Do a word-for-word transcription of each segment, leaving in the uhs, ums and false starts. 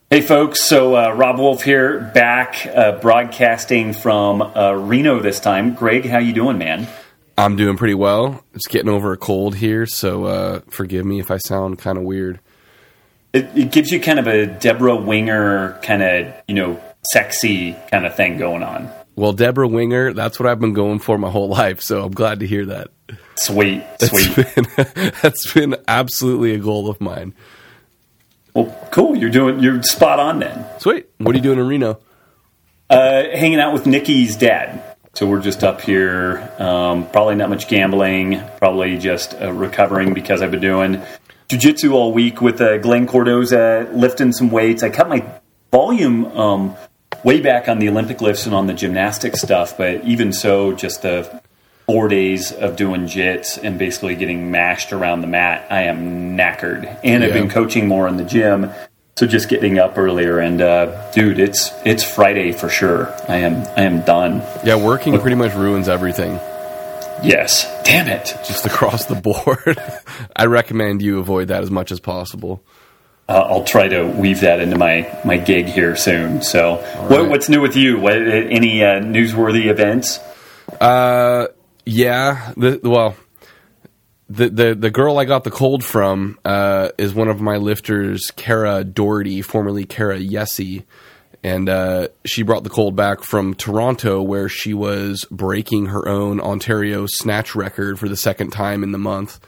Hey folks, so uh, Rob Wolf here, back uh, broadcasting from uh, Reno this time. Greg, how you doing, man? I'm doing pretty well. Just getting over a cold here, so uh, forgive me if I sound kind of weird. It, it gives you kind of a Deborah Winger kind of, you know, sexy kind of thing going on. Well, Deborah Winger, that's what I've been going for my whole life, so I'm glad to hear that. Sweet, sweet. That's been, that's been absolutely a goal of mine. Well, cool. You're doing. You're spot on then. Sweet. What are you doing in Reno? Uh, hanging out with Nikki's dad. So we're just up here. Um, probably not much gambling. Probably just uh, recovering because I've been doing jiu-jitsu all week with uh, Glenn Cordoza, lifting some weights. I cut my volume um, way back on the Olympic lifts and on the gymnastic stuff, but even so, just the four days of doing jits and basically getting mashed around the mat, I am knackered. And yeah. I've been coaching more in the gym, so just getting up earlier. And uh, dude, it's it's Friday for sure. I am I am done. Yeah, working pretty much ruins everything. Yes, damn it. Just across the board. I recommend you avoid that as much as possible. Uh, I'll try to weave that into my, my gig here soon. So, right. what, what's new with you? What, any uh, newsworthy events? Uh. Yeah, the, well, the, the the girl I got the cold from uh, is one of my lifters, Kara Doherty, formerly Kara Yessie, and uh, she brought the cold back from Toronto, where she was breaking her own Ontario snatch record for the second time in the month.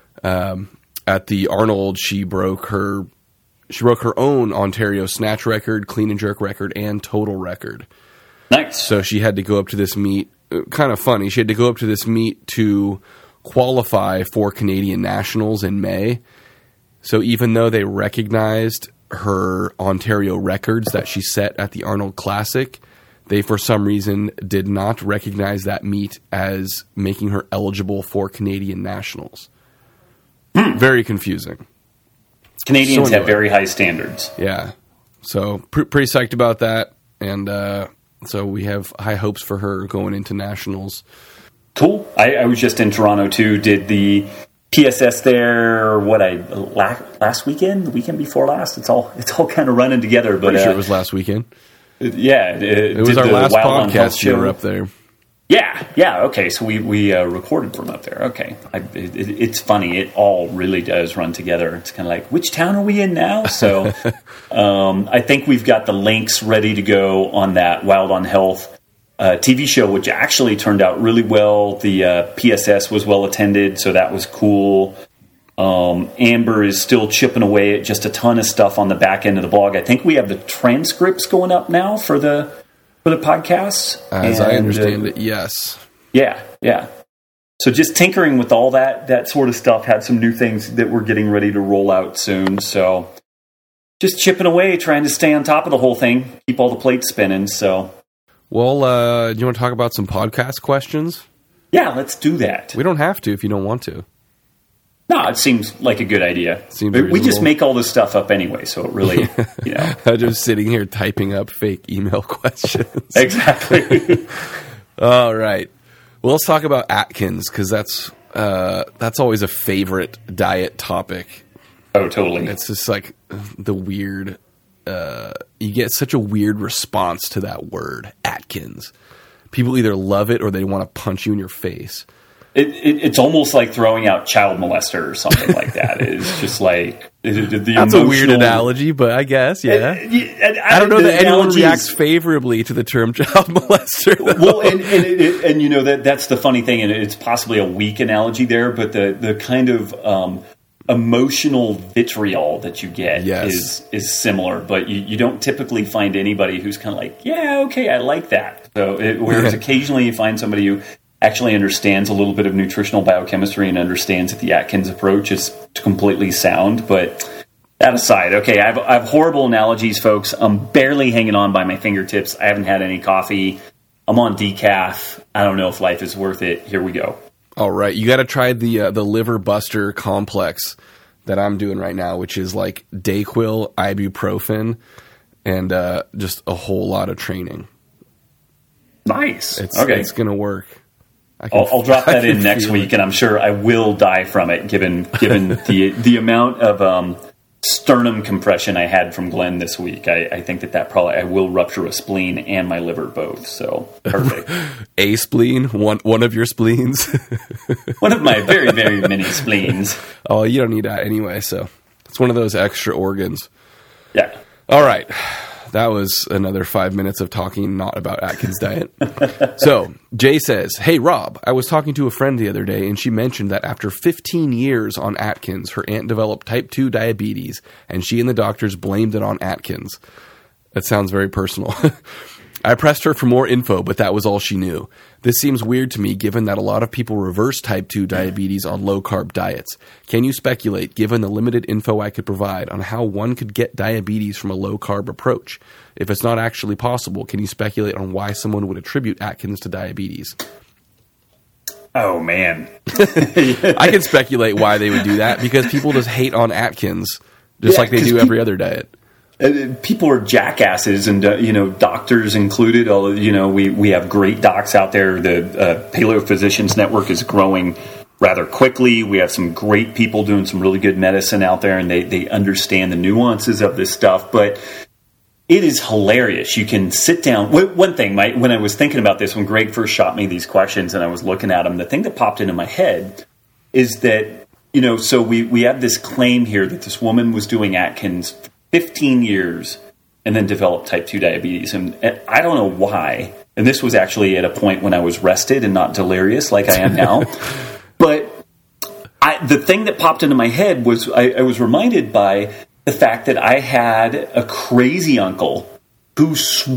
Um, at the Arnold, she broke her she broke her own Ontario snatch record, clean and jerk record, and total record. Nice. So she had to go up to this meet. Kind of funny. She had to go up to this meet to qualify for Canadian Nationals in May. So even though they recognized her Ontario records that she set at the Arnold Classic, they for some reason did not recognize that meet as making her eligible for Canadian Nationals. Hmm. Very confusing. Canadians so anyway, have very high standards. Yeah. So pr- pretty psyched about that. And, uh, So we have high hopes for her going into nationals. Cool. I, I was just in Toronto too. Did the P S S there? What I last, last weekend, the weekend before last. It's all it's all kind of running together. But Pretty sure uh, it was last weekend. Yeah, it, it was our last Wild podcast. You were up there. Yeah, yeah. Okay, so we we uh, recorded from up there. Okay, I, it, it's funny. It all really does run together. It's kind of like, which town are we in now? So, um, I think we've got the links ready to go on that Wild on Health uh, T V show, which actually turned out really well. The uh, P S S was well attended, so that was cool. Um, Amber is still chipping away at just a ton of stuff on the back end of the blog. I think we have the transcripts going up now for the. For the podcasts, as and, I understand uh, it, yes, yeah, yeah. So just tinkering with all that that sort of stuff. Had some new things that we're getting ready to roll out soon. So just chipping away, trying to stay on top of the whole thing, keep all the plates spinning. So, well, uh, do you want to talk about some podcast questions? Yeah, let's do that. We don't have to if you don't want to. No, it seems like a good idea. Seems we reasonable. just make all this stuff up anyway, so it really, you know. I'm just sitting here typing up fake email questions. Exactly. All right. Well, let's talk about Atkins, because that's uh, that's always a favorite diet topic. Oh, totally. It's just like the weird, uh, you get such a weird response to that word, Atkins. People either love it or they want to punch you in your face. It, it, it's almost like throwing out child molester or something like that. It's just like the, the That's emotional... a weird analogy, but I guess, yeah. And, and, I don't know that anyone analogies... reacts favorably to the term child molester. Though. Well, and and, it, and you know that that's the funny thing, and it's possibly a weak analogy there, but the the kind of um, emotional vitriol that you get yes. is is similar. But you, you don't typically find anybody who's kind of like, yeah, okay, I like that. So it, whereas occasionally you find somebody who actually understands a little bit of nutritional biochemistry and understands that the Atkins approach is completely sound. But that aside, okay, I have, I have horrible analogies, folks. I'm barely hanging on by my fingertips. I haven't had any coffee. I'm on decaf. I don't know if life is worth it. Here we go. All right. You got to try the uh, the Liver Buster complex that I'm doing right now, which is like Dayquil, ibuprofen, and uh, just a whole lot of training. Nice. It's, okay. It's going to work. I can, I'll, I'll drop that in next week, it. and I'm sure I will die from it, given given the the amount of um, sternum compression I had from Glenn this week. I, I think that that probably, I will rupture a spleen and my liver both. So perfect. A spleen, one one of your spleens. One of my very, very many spleens. Oh, you don't need that anyway. So it's one of those extra organs. Yeah. All right. That was another five minutes of talking not about Atkins diet. So Jay says, hey, Rob, I was talking to a friend the other day, and she mentioned that after fifteen years on Atkins, her aunt developed type two diabetes, and she and the doctors blamed it on Atkins. That sounds very personal. I pressed her for more info, but that was all she knew. This seems weird to me, given that a lot of people reverse type two diabetes on low-carb diets. Can you speculate, given the limited info I could provide, on how one could get diabetes from a low-carb approach? If it's not actually possible, can you speculate on why someone would attribute Atkins to diabetes? Oh, man. I can speculate why they would do that, because people just hate on Atkins, just yeah, like they do people- every other diet. Uh, people are jackasses, and uh, you know, doctors included. All you know, we we have great docs out there. The uh, Paleo Physicians Network is growing rather quickly. We have some great people doing some really good medicine out there, and they they understand the nuances of this stuff. But it is hilarious. You can sit down. One thing, my, when I was thinking about this, when Greg first shot me these questions, and I was looking at them, the thing that popped into my head is that, you know, so we we have this claim here that this woman was doing Atkins fifteen years and then developed type two diabetes. And I don't know why. And this was actually at a point when I was rested and not delirious like I am now. But I, the thing that popped into my head was I, I was reminded by the fact that I had a crazy uncle who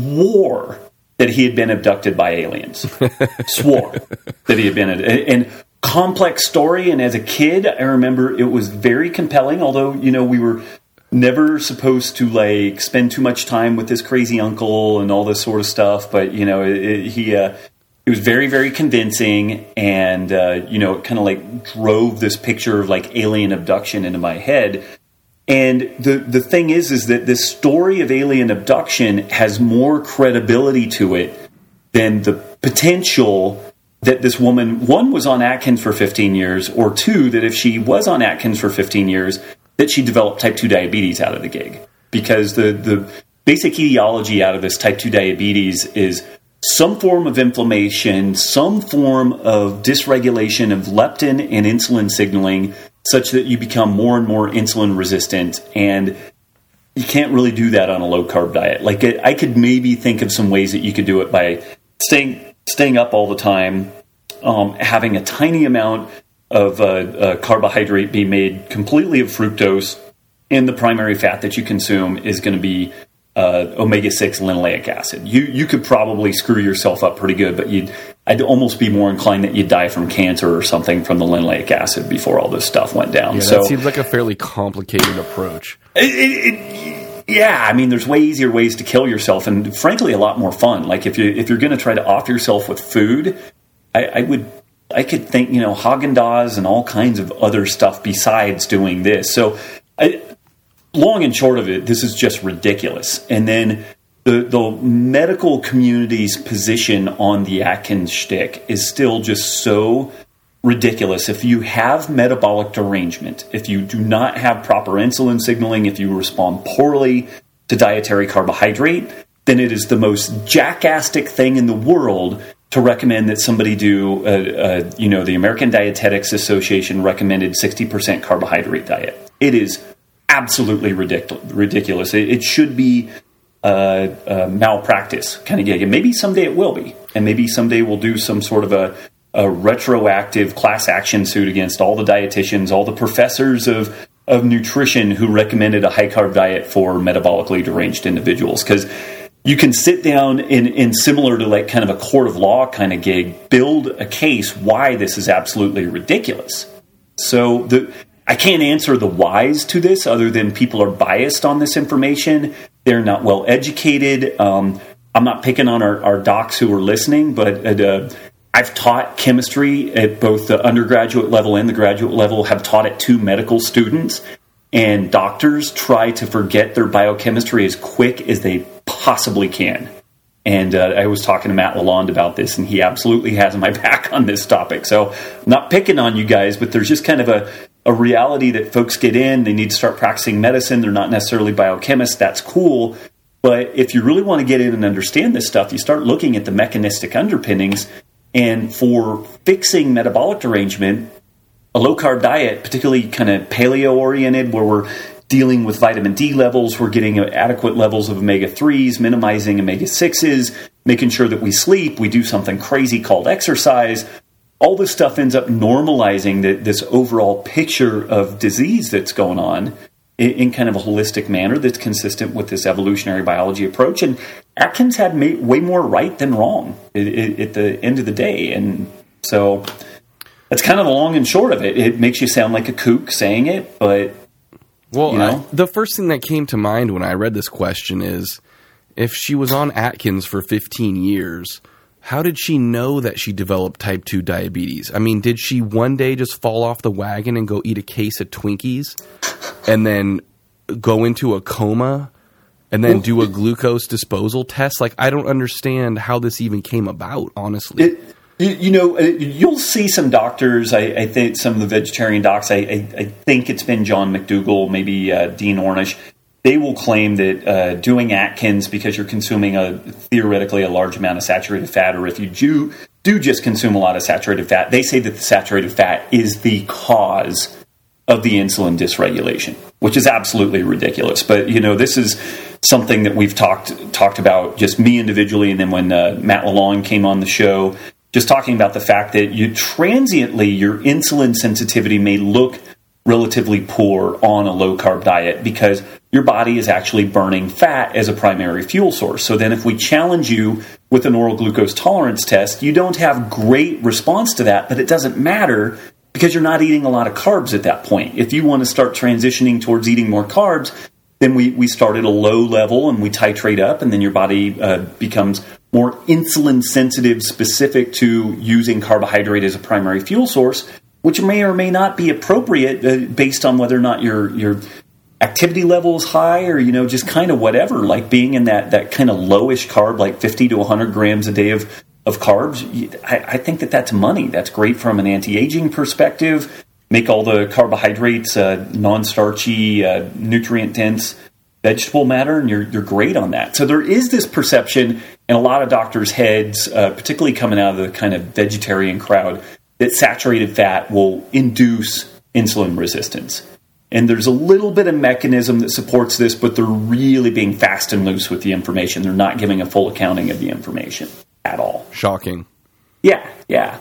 swore that he had been abducted by aliens. Swore that he had been. And complex story. And as a kid, I remember it was very compelling, although, you know, we were never supposed to like spend too much time with this crazy uncle and all this sort of stuff. But, you know, it, it, he, uh, it was very, very convincing. And, uh, you know, it kind of like drove this picture of like alien abduction into my head. And the, the thing is, is that this story of alien abduction has more credibility to it than the potential that this woman, one, was on Atkins for fifteen years, or two, that if she was on Atkins for fifteen years, that she developed type two diabetes out of the gig. Because the, the basic etiology out of this type two diabetes is some form of inflammation, some form of dysregulation of leptin and insulin signaling, such that you become more and more insulin resistant. And you can't really do that on a low-carb diet. Like, I could maybe think of some ways that you could do it by staying staying up all the time, um, having a tiny amount of uh, uh, carbohydrate be made completely of fructose, and the primary fat that you consume is going to be uh, omega six linoleic acid. You you could probably screw yourself up pretty good, but you'd I'd almost be more inclined that you'd die from cancer or something from the linoleic acid before all this stuff went down. Yeah, so that seems like a fairly complicated approach. It, it, it, yeah, I mean, there's way easier ways to kill yourself, and frankly, a lot more fun. Like if you if you're going to try to off yourself with food, I, I would. I could think, you know, Haagen-Dazs and all kinds of other stuff besides doing this. So, I, long and short of it, this is just ridiculous. And then the the medical community's position on the Atkins shtick is still just so ridiculous. If you have metabolic derangement, if you do not have proper insulin signaling, if you respond poorly to dietary carbohydrate, then it is the most jackastic thing in the world to recommend that somebody do, uh, uh, you know, the American Dietetics Association recommended sixty percent carbohydrate diet. It is absolutely ridiculous. ridiculous. It, it should be uh, uh, malpractice kind of gig. And maybe someday it will be. And maybe someday we'll do some sort of a, a retroactive class action suit against all the dietitians, all the professors of, of nutrition who recommended a high-carb diet for metabolically deranged individuals. Because you can sit down in, in similar to like kind of a court of law kind of gig, build a case why this is absolutely ridiculous. So the I can't answer the whys to this other than people are biased on this information. They're not well educated. Um, I'm not picking on our, our docs who are listening, but at, uh, I've taught chemistry at both the undergraduate level and the graduate level, have taught it to medical students. And doctors try to forget their biochemistry as quick as they possibly can. And uh, I was talking to Matt Lalonde about this, and he absolutely has my back on this topic. So I'm not picking on you guys, but there's just kind of a a reality that folks get in, they need to start practicing medicine. They're not necessarily biochemists. That's cool. But if you really want to get in and understand this stuff, you start looking at the mechanistic underpinnings. And for fixing metabolic derangement, a low-carb diet, particularly kind of paleo-oriented, where we're dealing with vitamin D levels, we're getting adequate levels of omega threes, minimizing omega sixes, making sure that we sleep, we do something crazy called exercise. All this stuff ends up normalizing the, this overall picture of disease that's going on in, in kind of a holistic manner that's consistent with this evolutionary biology approach. And Atkins had ma- way more right than wrong at, at the end of the day. And so that's kind of the long and short of it. It makes you sound like a kook saying it, but, well, you know. I, the first thing that came to mind when I read this question is, if she was on Atkins for fifteen years, how did she know that she developed type two diabetes? I mean, did she one day just fall off the wagon and go eat a case of Twinkies and then go into a coma and then do a glucose disposal test? Like, I don't understand how this even came about, honestly. It, you know, you'll see some doctors, I, I think some of the vegetarian docs, I, I, I think it's been John McDougall, maybe uh, Dean Ornish. They will claim that uh, doing Atkins because you're consuming a theoretically a large amount of saturated fat, or if you do, do just consume a lot of saturated fat, they say that the saturated fat is the cause of the insulin dysregulation, which is absolutely ridiculous. But, you know, this is something that we've talked talked about, just me individually, and then when uh, Matt Lalonde came on the show, just talking about the fact that you transiently, your insulin sensitivity may look relatively poor on a low-carb diet because your body is actually burning fat as a primary fuel source. So then if we challenge you with an oral glucose tolerance test, you don't have great response to that, but it doesn't matter because you're not eating a lot of carbs at that point. If you want to start transitioning towards eating more carbs, then we, we start at a low level and we titrate up, and then your body uh, becomes more insulin sensitive, specific to using carbohydrate as a primary fuel source, which may or may not be appropriate uh, based on whether or not your your activity level is high, or, you know, just kind of whatever, like being in that, that kind of lowish carb, like fifty to one hundred grams a day of, of carbs. I, I think that that's money. That's great from an anti-aging perspective. Make all the carbohydrates uh, non-starchy, uh, nutrient-dense vegetable matter, and you're, you're great on that. So there is this perception in a lot of doctors' heads, uh, particularly coming out of the kind of vegetarian crowd, that saturated fat will induce insulin resistance. And there's a little bit of mechanism that supports this, but they're really being fast and loose with the information. They're not giving a full accounting of the information at all. Shocking. Yeah, yeah.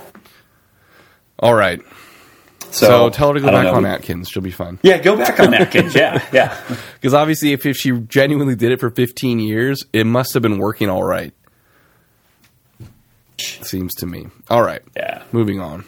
All right. So, so tell her to go back know. on Atkins. She'll be fine. Yeah, go back on Atkins. Yeah, yeah. Because obviously if, if she genuinely did it for fifteen years, it must have been working all right. Seems to me. All right. Yeah. Moving on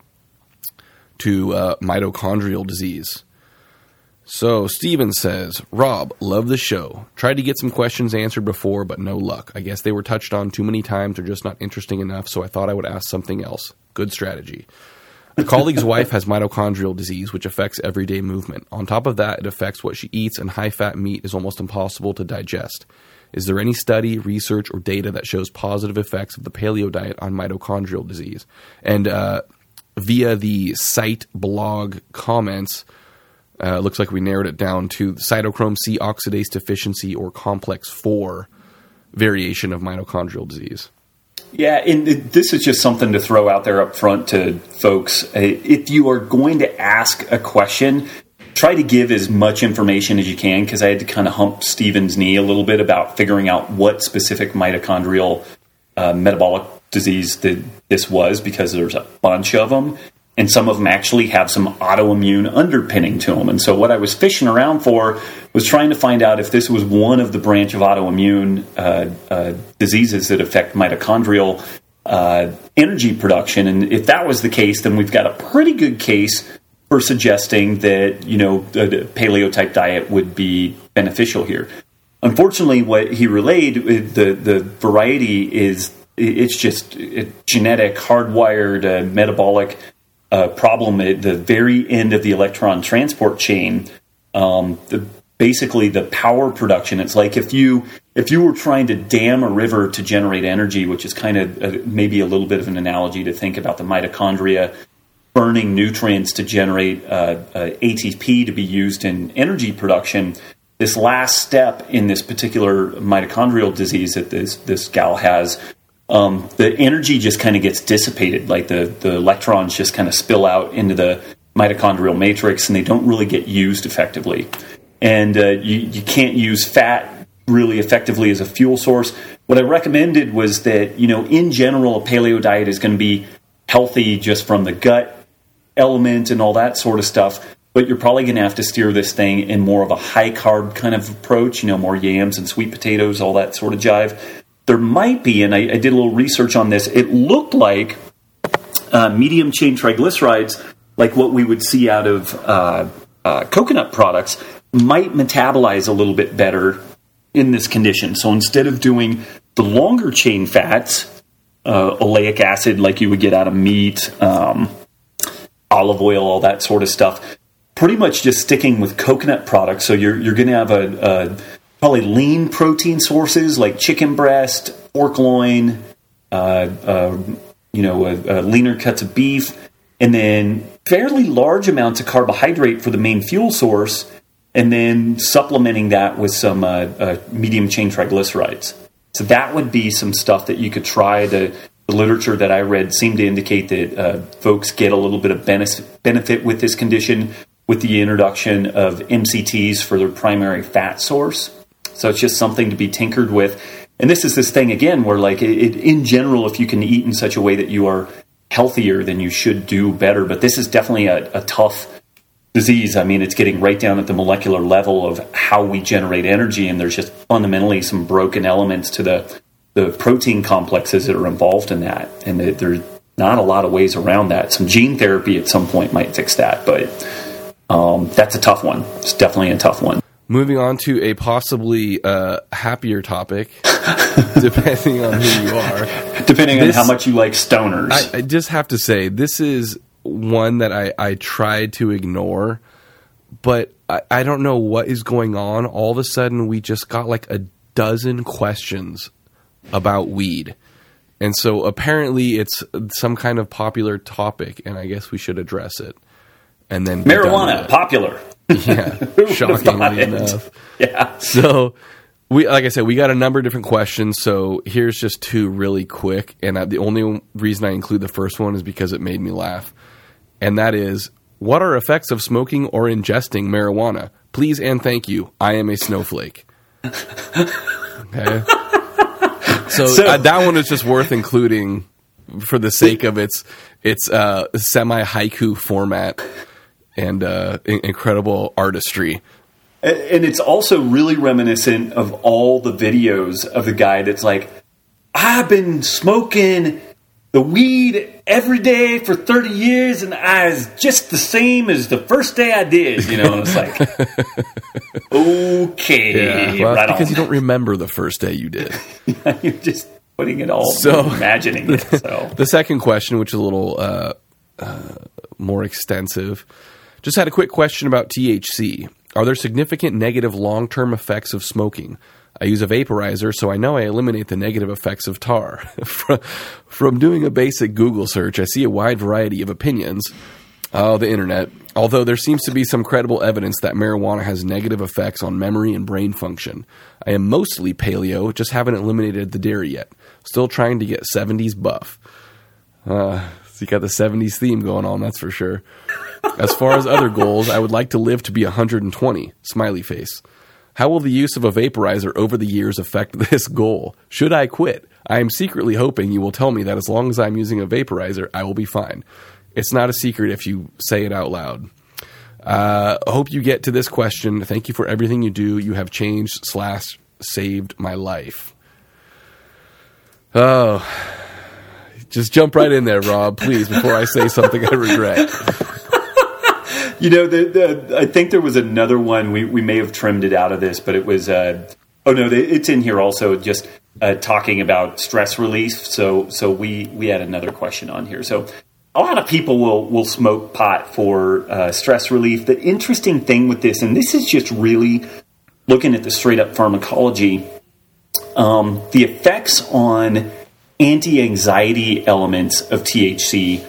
to uh, mitochondrial disease. So Steven says, Rob, love the show. Tried to get some questions answered before, but no luck. I guess they were touched on too many times or just not interesting enough, so I thought I would ask something else. Good strategy. A colleague's wife has mitochondrial disease, which affects everyday movement. On top of that, it affects what she eats, and high-fat meat is almost impossible to digest. Is there any study, research, or data that shows positive effects of the paleo diet on mitochondrial disease? And uh, via the site blog comments, uh, looks like we narrowed it down to cytochrome C oxidase deficiency or complex four variation of mitochondrial disease. Yeah, and this is just something to throw out there up front to folks. If you are going to ask a question, try to give as much information as you can, because I had to kind of hump Steven's knee a little bit about figuring out what specific mitochondrial uh, metabolic disease that this was, because there's a bunch of them, and some of them actually have some autoimmune underpinning to them. And so what I was fishing around for was trying to find out if this was one of the branch of autoimmune uh, uh, diseases that affect mitochondrial uh, energy production. And if that was the case, then we've got a pretty good case for suggesting that, you know, the paleo type diet would be beneficial here. Unfortunately, what he relayed, the the variety is, it's just a genetic, hardwired, uh, metabolic uh, problem at the very end of the electron transport chain. Um, the, basically, the power production. It's like if you if you were trying to dam a river to generate energy, which is kind of a, maybe a little bit of an analogy to think about the mitochondria burning nutrients to generate uh, uh, A T P to be used in energy production, this last step in this particular mitochondrial disease that this this gal has, um, the energy just kind of gets dissipated. Like the, the electrons just kind of spill out into the mitochondrial matrix, and they don't really get used effectively. And uh, you, you can't use fat really effectively as a fuel source. What I recommended was that, you know, in general, a paleo diet is going to be healthy just from the gut element and all that sort of stuff, but you're probably going to have to steer this thing in more of a high carb kind of approach, you know, more yams and sweet potatoes, all that sort of jive. There might be, and I, I did a little research on this, it looked like uh, medium chain triglycerides, like what we would see out of uh, uh, coconut products, might metabolize a little bit better in this condition. So instead of doing the longer chain fats, uh, oleic acid like you would get out of meat, um, olive oil, all that sort of stuff, pretty much just sticking with coconut products. So you're you're going to have a, a probably lean protein sources like chicken breast, pork loin, uh, uh, you know, uh, uh, leaner cuts of beef, and then fairly large amounts of carbohydrate for the main fuel source, and then supplementing that with some uh, uh, medium chain triglycerides. So that would be some stuff that you could try. The, the literature that I read seemed to indicate that uh, folks get a little bit of benefit, benefit with this condition with the introduction of M C Ts for their primary fat source. So it's just something to be tinkered with. And this is this thing, again, where like it, it, in general, if you can eat in such a way that you are healthier, then you should do better. But this is definitely a, a tough disease. I mean, it's getting right down at the molecular level of how we generate energy, and there's just fundamentally some broken elements to the the protein complexes that are involved in that, and that there's not a lot of ways around that. Some gene therapy at some point might fix that, but um, that's a tough one. It's definitely a tough one. Moving on to a possibly uh, happier topic, depending on who you are. Depending this, on how much you like stoners. I, I just have to say, this is one that I, I tried to ignore, but I, I don't know what is going on. All of a sudden, we just got like a dozen questions about weed. And so apparently it's some kind of popular topic, and I guess we should address it. And then marijuana, popular. Yeah, shockingly enough. Yeah. So, we, like I said, we got a number of different questions. So here's just two really quick. And I, the only reason I include the first one is because it made me laugh. And that is, what are effects of smoking or ingesting marijuana? Please and thank you. I am a snowflake. Okay. So, So uh, that one is just worth including for the sake of its its uh, semi-haiku format and uh, in- incredible artistry. And it's also really reminiscent of all the videos of the guy that's like, I've been smoking the weed every day for thirty years, and I was just the same as the first day I did. You know, and it's like, okay, Yeah, well, right because on. you don't remember the first day you did. You're just putting it all, So- imagining it. So The second question, which is a little uh, uh, more extensive, just had a quick question about T H C. Are there significant negative long-term effects of smoking? I use a vaporizer, so I know I eliminate the negative effects of tar. from, from doing a basic Google search, I see a wide variety of opinions. Oh, the internet. Although there seems to be some credible evidence that marijuana has negative effects on memory and brain function. I am mostly paleo, just haven't eliminated the dairy yet. Still trying to get seventies buff. Uh, so you got the seventies theme going on, that's for sure. As far as other goals, I would like to live to be one hundred twenty. Smiley face. How will the use of a vaporizer over the years affect this goal? Should I quit? I am secretly hoping you will tell me that as long as I'm using a vaporizer, I will be fine. It's not a secret if you say it out loud. Uh, I hope you get to this question. Thank you for everything you do. You have changed slash saved my life. Oh, just jump right in there, Rob, please, before I say something I regret. You know, the, the, I think there was another one. We, we may have trimmed it out of this, but it was, uh, oh no, it's in here also, just uh, talking about stress relief. So so we, we had another question on here. So a lot of people will, will smoke pot for uh, stress relief. The interesting thing with this, and this is just really looking at the straight up pharmacology, um, the effects on anti-anxiety elements of T H C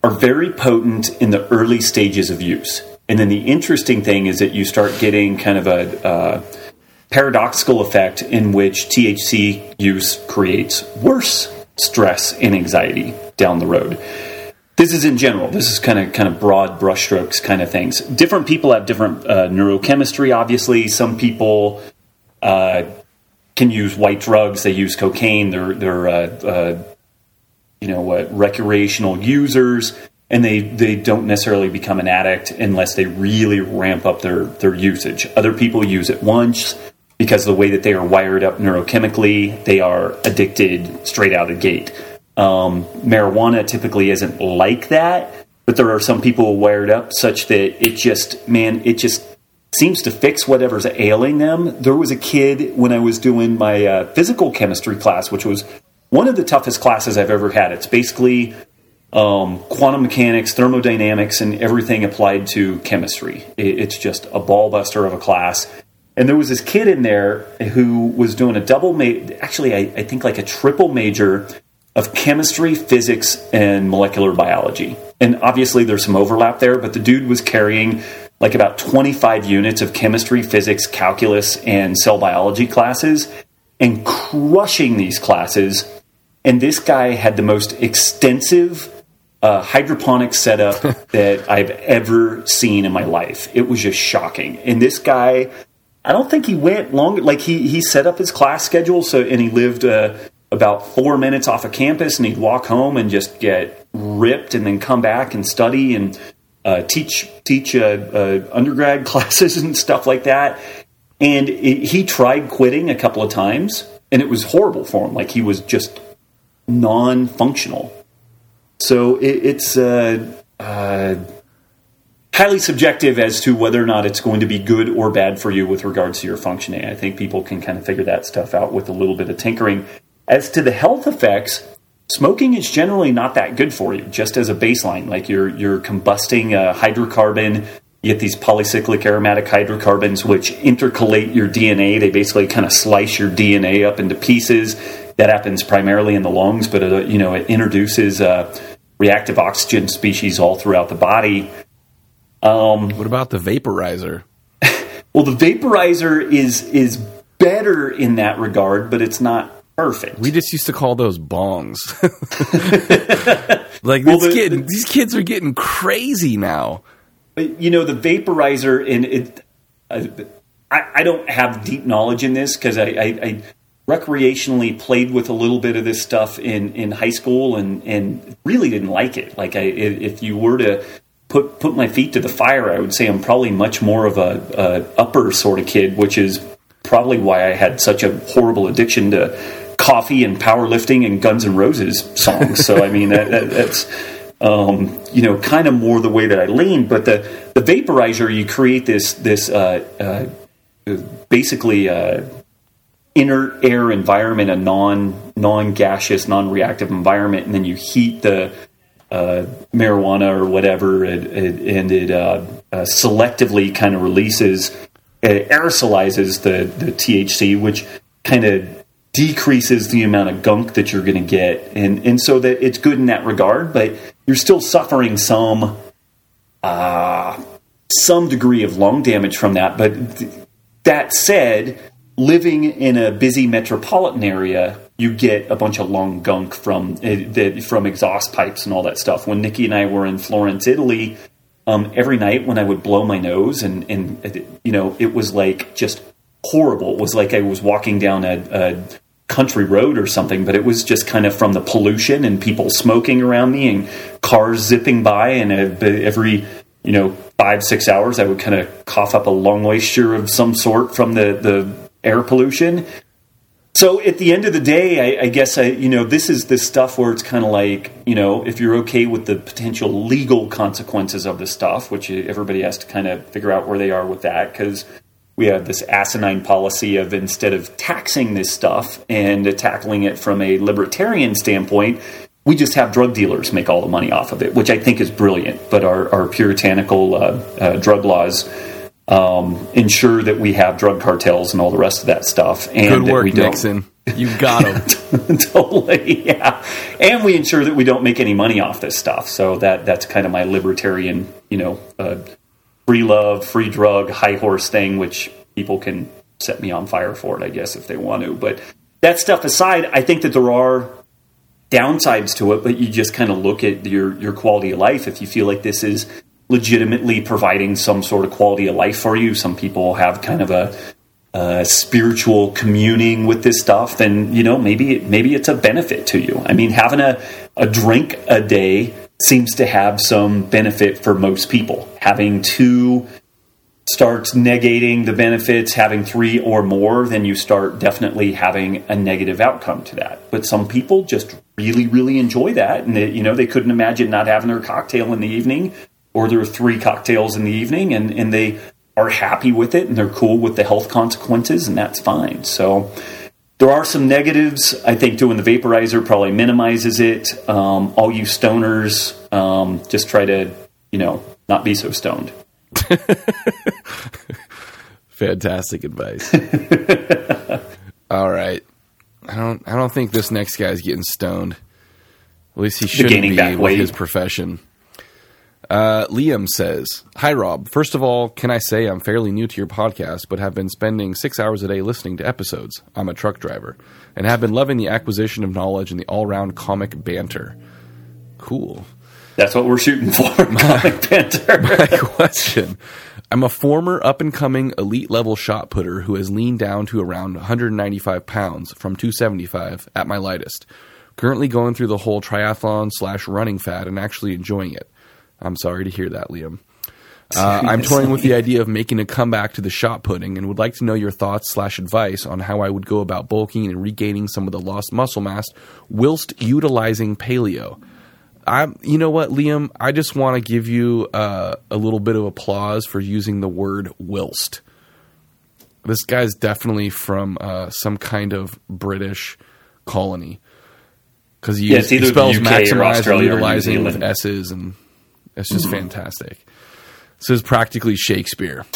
are very potent in the early stages of use. And then the interesting thing is that you start getting kind of a uh, paradoxical effect in which T H C use creates worse stress and anxiety down the road. This is in general. This is kind of kind of broad brushstrokes kind of things. Different people have different uh, neurochemistry, obviously. Some people uh, can use white drugs. They use cocaine. They're, they're uh, uh, you know, uh, recreational users, and they, they don't necessarily become an addict unless they really ramp up their, their usage. Other people use it once because of the way that they are wired up neurochemically. They are addicted straight out of the gate. Um, marijuana typically isn't like that, but there are some people wired up such that it just, man, it just seems to fix whatever's ailing them. There was a kid when I was doing my uh, physical chemistry class, which was one of the toughest classes I've ever had. It's basically um, quantum mechanics, thermodynamics, and everything applied to chemistry. It, it's just a ball buster of a class. And there was this kid in there who was doing a double, ma- actually, I, I think like a triple major of chemistry, physics, and molecular biology. And obviously there's some overlap there, but the dude was carrying like about twenty-five units of chemistry, physics, calculus, and cell biology classes and crushing these classes. And this guy had the most extensive uh, hydroponic setup that I've ever seen in my life. It was just shocking. And this guy, I don't think he went long, like he, he set up his class schedule. So, and he lived uh, about four minutes off of campus, and he'd walk home and just get ripped and then come back and study and uh, teach, teach uh, uh, undergrad classes and stuff like that. And it, he tried quitting a couple of times, and it was horrible for him. Like he was just non-functional. So it, it's uh, uh, highly subjective as to whether or not it's going to be good or bad for you with regards to your functioning. I think people can kind of figure that stuff out with a little bit of tinkering. As to the health effects, smoking is generally not that good for you, just as a baseline. Like you're you're combusting a hydrocarbon. You get these polycyclic aromatic hydrocarbons which intercalate your D N A. They basically kind of slice your D N A up into pieces. That happens primarily in the lungs, but it, you know, it introduces uh, reactive oxygen species all throughout the body. Um, what about the vaporizer? Well, the vaporizer is is better in that regard, but it's not perfect. We just used to call those bongs. Like well, this the, kid, the, these kids are getting crazy now. You know, the vaporizer, and it, uh, I, I don't have deep knowledge in this because I, I, I recreationally played with a little bit of this stuff in, in high school and, and really didn't like it. Like I, if you were to put put my feet to the fire, I would say I'm probably much more of a, a upper sort of kid, which is probably why I had such a horrible addiction to coffee and powerlifting and Guns N' Roses songs. So I mean that, that, that's um, you know kind of more the way that I lean. But the the vaporizer, you create this this uh, uh, basically uh, inert air environment, a non non gaseous, non reactive environment, and then you heat the uh, marijuana or whatever, and, and it uh, uh, selectively kind of releases. It aerosolizes the, the T H C, which kind of decreases the amount of gunk that you're going to get. And, and so that it's good in that regard, but you're still suffering some uh, some degree of lung damage from that. But th- that said, living in a busy metropolitan area, you get a bunch of lung gunk from, uh, from exhaust pipes and all that stuff. When Nikki and I were in Florence, Italy, Um, every night when I would blow my nose and, and, you know, it was like just horrible. It was like I was walking down a, a country road or something, but it was just kind of from the pollution and people smoking around me and cars zipping by. And every, you know, five, six hours, I would kind of cough up a lung moisture of some sort from the, the air pollution. So at the end of the day, I, I guess, I, you know, this is this stuff where it's kind of like, you know, if you're okay with the potential legal consequences of this stuff, which everybody has to kind of figure out where they are with that, because we have this asinine policy of instead of taxing this stuff and tackling it from a libertarian standpoint, we just have drug dealers make all the money off of it, which I think is brilliant. But our, our puritanical uh, uh, drug laws um, ensure that we have drug cartels and all the rest of that stuff. And Good work, that we don't. Nixon. You got them. Totally, yeah. And we ensure that we don't make any money off this stuff. So that that's kind of my libertarian, you know, uh, free love, free drug, high horse thing, which people can set me on fire for it, I guess, if they want to. But that stuff aside, I think that there are downsides to it, but you just kind of look at your, your quality of life. If you feel like this is legitimately providing some sort of quality of life for you, some people have kind of a Uh, spiritual communing with this stuff, then, you know, maybe maybe it's a benefit to you. I mean, having a, a drink a day seems to have some benefit for most people. Having two starts negating the benefits. Having three or more, then you start definitely having a negative outcome to that. But some people just really, really enjoy that. And, they, you know, they couldn't imagine not having their cocktail in the evening, or their three cocktails in the evening, and, and they are happy with it, and they're cool with the health consequences, and that's fine. So there are some negatives. I think doing the vaporizer probably minimizes it. Um, all you stoners, um, just try to, you know, not be so stoned. Fantastic advice. All right. I don't I don't think this next guy's getting stoned. At least he shouldn't be with weight. His profession. Uh, Liam says, "Hi, Rob. First of all, can I say I'm fairly new to your podcast, but have been spending six hours a day listening to episodes. I'm a truck driver, and have been loving the acquisition of knowledge and the all-round comic banter." Cool. That's what we're shooting for, comic banter. My question. I'm a former up-and-coming elite-level shot putter who has leaned down to around one hundred ninety-five pounds from two seventy-five at my lightest. Currently going through the whole triathlon slash running fad and actually enjoying it. I'm sorry to hear that, Liam. Uh, I'm toying with the idea of making a comeback to the shot putting and would like to know your thoughts slash advice on how I would go about bulking and regaining some of the lost muscle mass whilst utilizing paleo. I'm, you know what, Liam? I just want to give you uh, a little bit of applause for using the word whilst. This guy's definitely from uh, some kind of British colony. Because he, yeah, he spells maximize and utilizing with S's, and it's just mm-hmm. fantastic. This is practically Shakespeare.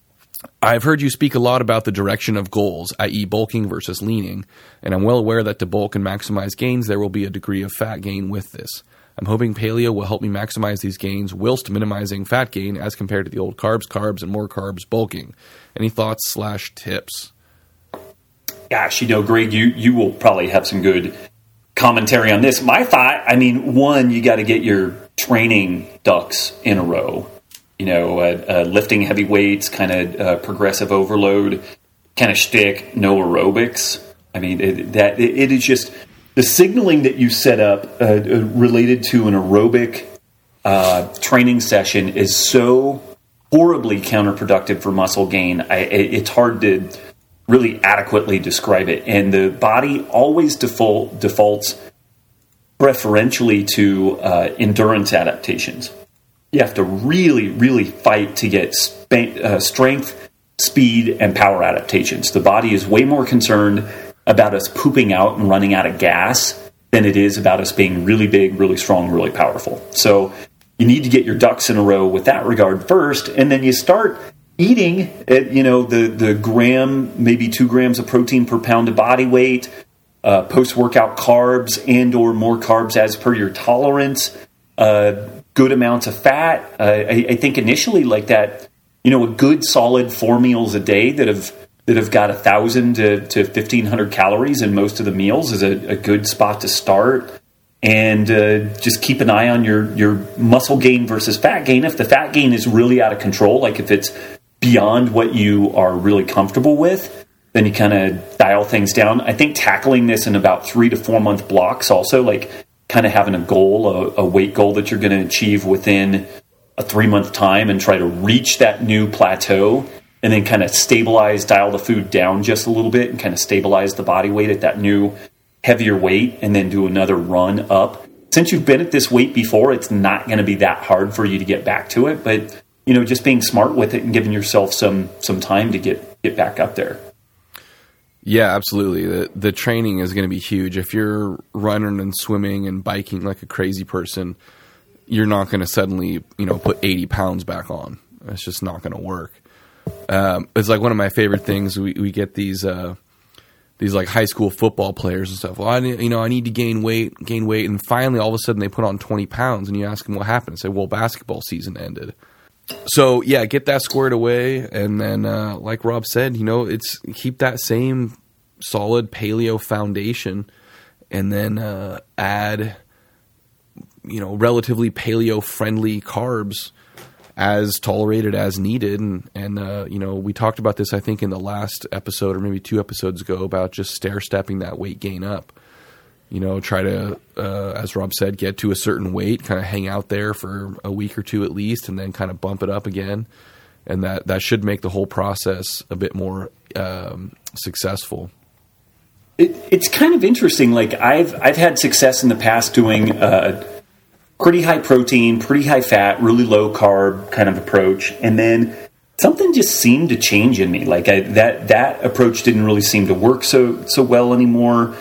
I've heard you speak a lot about the direction of goals, that is bulking versus leaning, and I'm well aware that to bulk and maximize gains, there will be a degree of fat gain with this. I'm hoping paleo will help me maximize these gains whilst minimizing fat gain as compared to the old carbs, carbs, and more carbs bulking. Any thoughts slash tips? Gosh, you know, Greg, you, you will probably have some good commentary on this. My thought, I mean, one, you got to get your training ducks in a row. You know, uh, uh, lifting heavy weights, kind of uh, progressive overload, kind of shtick, no aerobics. I mean, it, that it, it is just the signaling that you set up uh, related to an aerobic uh, training session is so horribly counterproductive for muscle gain. I, it, it's hard to really adequately describe it. And the body always default defaults preferentially to uh, endurance adaptations. You have to really, really fight to get sp- uh, strength, speed, and power adaptations. The body is way more concerned about us pooping out and running out of gas than it is about us being really big, really strong, really powerful. So you need to get your ducks in a row with that regard first, and then you start eating at, you know, the, the gram, maybe two grams of protein per pound of body weight, uh, post-workout carbs and or more carbs as per your tolerance, uh, good amounts of fat. Uh, I, I think initially like that, you know, a good solid four meals a day that have that have got one thousand to, to fifteen hundred calories in most of the meals is a, a good spot to start. And uh, just keep an eye on your, your muscle gain versus fat gain. If the fat gain is really out of control, like if it's beyond what you are really comfortable with, then you kind of dial things down. I think tackling this in about three to four month blocks also, like kind of having a goal, a, a weight goal that you're going to achieve within a three month time and try to reach that new plateau and then kind of stabilize, dial the food down just a little bit and kind of stabilize the body weight at that new heavier weight and then do another run up. Since you've been at this weight before, it's not going to be that hard for you to get back to it, but you know, just being smart with it and giving yourself some some time to get, get back up there. Yeah, absolutely. The the training is going to be huge. If you're running and swimming and biking like a crazy person, you're not going to suddenly, you know, put eighty pounds back on. It's just not going to work. Um, it's like one of my favorite things. We, we get these uh, these like high school football players and stuff. Well, I need, you know, I need to gain weight, gain weight, and finally, all of a sudden, they put on twenty pounds, and you ask them what happened. They say, well, basketball season ended. So yeah, get that squared away, and then, uh, like Rob said, you know, it's keep that same solid paleo foundation, and then uh, add, you know, relatively paleo friendly carbs as tolerated as needed. And, and uh, you know, we talked about this, I think, in the last episode or maybe two episodes ago about just stair-stepping that weight gain up. You know, try to, uh, as Rob said, get to a certain weight, kind of hang out there for a week or two at least, and then kind of bump it up again. And that, that should make the whole process a bit more um, successful. It, it's kind of interesting. Like I've I've had success in the past doing uh, pretty high protein, pretty high fat, really low carb kind of approach, and then something just seemed to change in me. Like I, that that approach didn't really seem to work so so well anymore.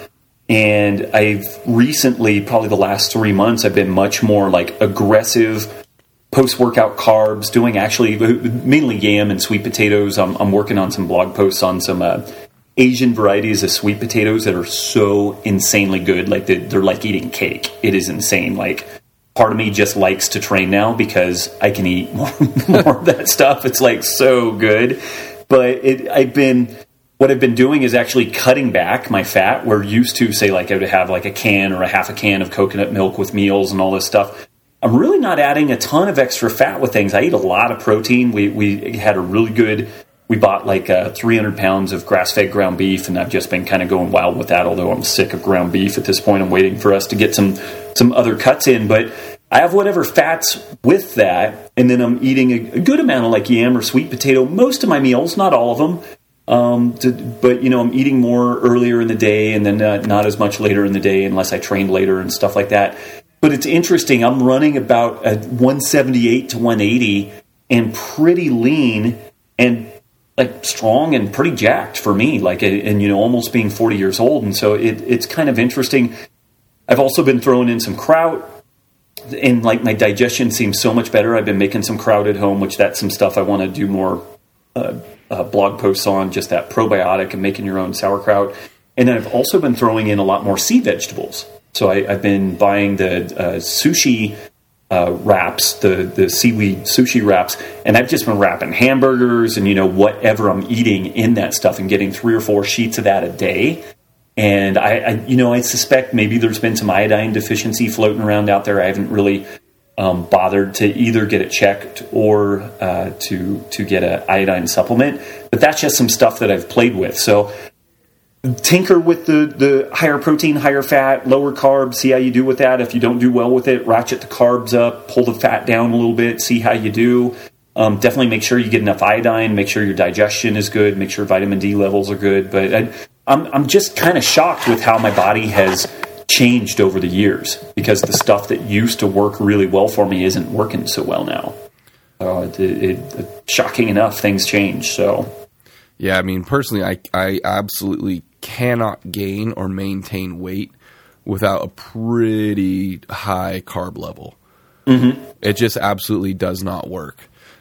And I've recently, probably the last three months, I've been much more like aggressive post-workout carbs, doing actually mainly yam and sweet potatoes. I'm, I'm working on some blog posts on some uh, Asian varieties of sweet potatoes that are so insanely good. Like they're, they're like eating cake. It is insane. Like part of me just likes to train now because I can eat more, more of that stuff. It's like so good. But it, I've been... What I've been doing is actually cutting back my fat. We're used to, say, like I would have like a can or a half a can of coconut milk with meals and all this stuff. I'm really not adding a ton of extra fat with things. I eat a lot of protein. We we had a really good, we bought like uh, three hundred pounds of grass-fed ground beef, and I've just been kind of going wild with that, although I'm sick of ground beef at this point. I'm waiting for us to get some, some other cuts in. But I have whatever fats with that, and then I'm eating a, a good amount of like yam or sweet potato. Most of my meals, not all of them. Um, to, but, you know, I'm eating more earlier in the day and then uh, not as much later in the day unless I trained later and stuff like that. But it's interesting. I'm running about a one seventy-eight to one eighty and pretty lean and like strong and pretty jacked for me, like, and, you know, almost being forty years old. And so it, it's kind of interesting. I've also been throwing in some kraut, and like my digestion seems so much better. I've been making some kraut at home, which that's some stuff I want to do more uh, Uh, blog posts on, just that probiotic and making your own sauerkraut. And then I've also been throwing in a lot more sea vegetables. So I, I've been buying the uh, sushi uh, wraps, the, the seaweed sushi wraps, and I've just been wrapping hamburgers and, you know, whatever I'm eating in that stuff and getting three or four sheets of that a day. And I, I you know, I suspect maybe there's been some iodine deficiency floating around out there. I haven't really Um, bothered to either get it checked or uh, to to get an iodine supplement. But that's just some stuff that I've played with. So tinker with the, the higher protein, higher fat, lower carbs, see how you do with that. If you don't do well with it, ratchet the carbs up, pull the fat down a little bit, see how you do. Um, definitely make sure you get enough iodine, make sure your digestion is good, make sure vitamin D levels are good. But I, I'm, I'm just kind of shocked with how my body has changed over the years, because the stuff that used to work really well for me isn't working so well now. Uh, it, it, it, shocking enough, things change. So, yeah, I mean, personally, I I absolutely cannot gain or maintain weight without a pretty high carb level. Mm-hmm. It just absolutely does not work.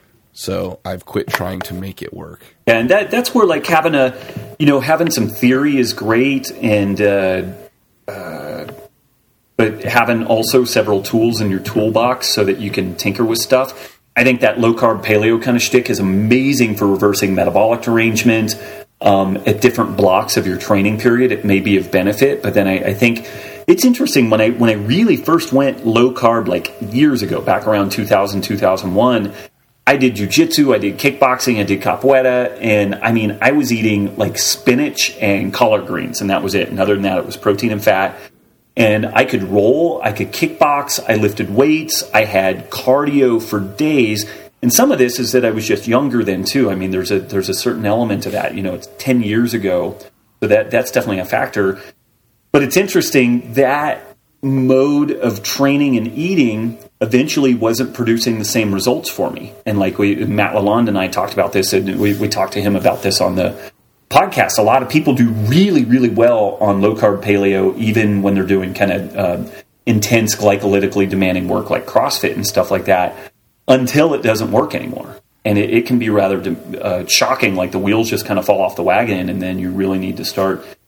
So I've quit trying to make it work. And that that's where like having a, you know, having some theory is great, and. Uh, Uh, but having also several tools in your toolbox so that you can tinker with stuff. I think that low-carb paleo kind of shtick is amazing for reversing metabolic derangement. Um, at different blocks of your training period, it may be of benefit. But then I, I think it's interesting, when I when I really first went low-carb, like years ago, back around two thousand, two thousand one, I did jiu-jitsu, I did kickboxing, I did capoeira, and I mean, I was eating like spinach and collard greens, and that was it. And other than that, it was protein and fat. And I could roll, I could kickbox, I lifted weights, I had cardio for days. And some of this is that I was just younger then too. I mean, there's a there's a certain element to that. You know, it's ten years ago, so that that's definitely a factor. But it's interesting that mode of training and eating eventually wasn't producing the same results for me. And like we, Matt Lalonde and I talked about this, and we, we talked to him about this on the podcast. A lot of people do really, really well on low-carb paleo, even when they're doing kind of uh, intense glycolytically demanding work like CrossFit and stuff like that, until it doesn't work anymore. And it, it can be rather uh, shocking, like the wheels just kind of fall off the wagon, and then you really need to start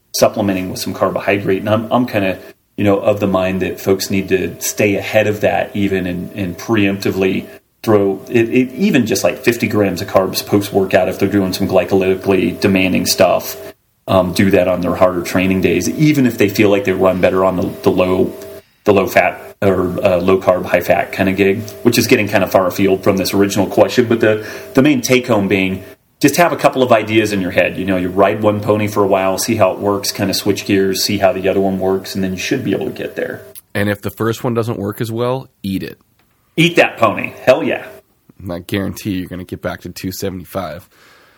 supplementing with some carbohydrate. And I'm, I'm kind of, you know, of the mind that folks need to stay ahead of that even and, and preemptively throw it, it, even just like fifty grams of carbs post-workout if they're doing some glycolytically demanding stuff. Um, do that on their harder training days, even if they feel like they run better on the, the low the low fat or uh, low carb, high fat kind of gig, which is getting kind of far afield from this original question. But the, the main take home being just have a couple of ideas in your head. You know, you ride one pony for a while, see how it works, kind of switch gears, see how the other one works, and then you should be able to get there. And if the first one doesn't work as well, eat it. Eat that pony. Hell yeah. I guarantee you're going to get back to two seventy-five.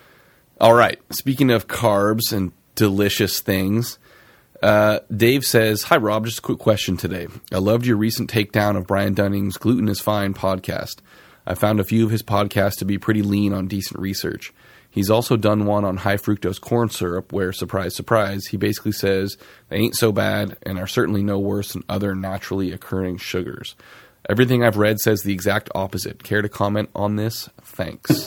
All right. Speaking of carbs and delicious things, uh, Dave says, "Hi, Rob. Just a quick question today. I loved your recent takedown of Brian Dunning's Gluten is Fine podcast. I found a few of his podcasts to be pretty lean on decent research. He's also done one on high fructose corn syrup where, surprise, surprise, he basically says they ain't so bad and are certainly no worse than other naturally occurring sugars. Everything I've read says the exact opposite. Care to comment on this? Thanks."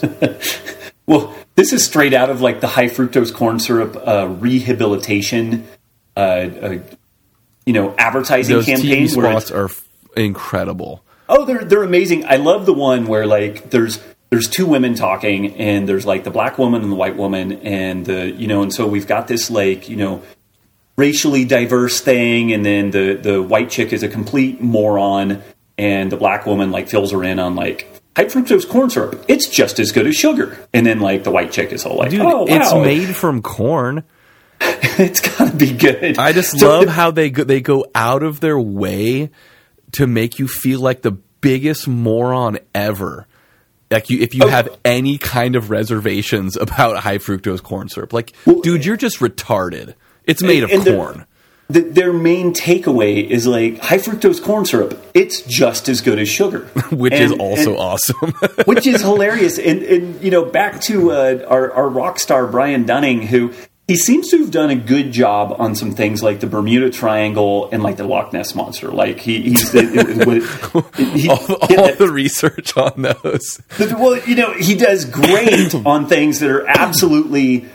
Well, this is straight out of like the high fructose corn syrup uh, rehabilitation, uh, uh, you know, advertising Those campaign. T V where spots are f- incredible. Oh, they're they're amazing. I love the one where like there's there's two women talking, and there's like the black woman and the white woman, and the you know, and so we've got this like you know racially diverse thing, and then the the white chick is a complete moron, and the black woman like fills her in on like high fructose corn syrup. It's just as good as sugar, and then like the white chick is all like, Dude, oh wow, it's made from corn. It's gotta be good. I just So love the- how they go, they go out of their way to make you feel like the biggest moron ever. Like you, if you Oh. have any kind of reservations about high fructose corn syrup, like, Well, dude, you're just retarded. It's made of and the- corn. The, their main takeaway is like high fructose corn syrup. It's just as good as sugar, Which And- is also and- awesome. which is hilarious. And, and you know, back to uh, our, our rock star Brian Dunning, who he seems to have done a good job on some things like the Bermuda Triangle and like the Loch Ness Monster. Like he, he's it, it, it, he, all all yeah, the research on those. well, you know, he does great on things that are absolutely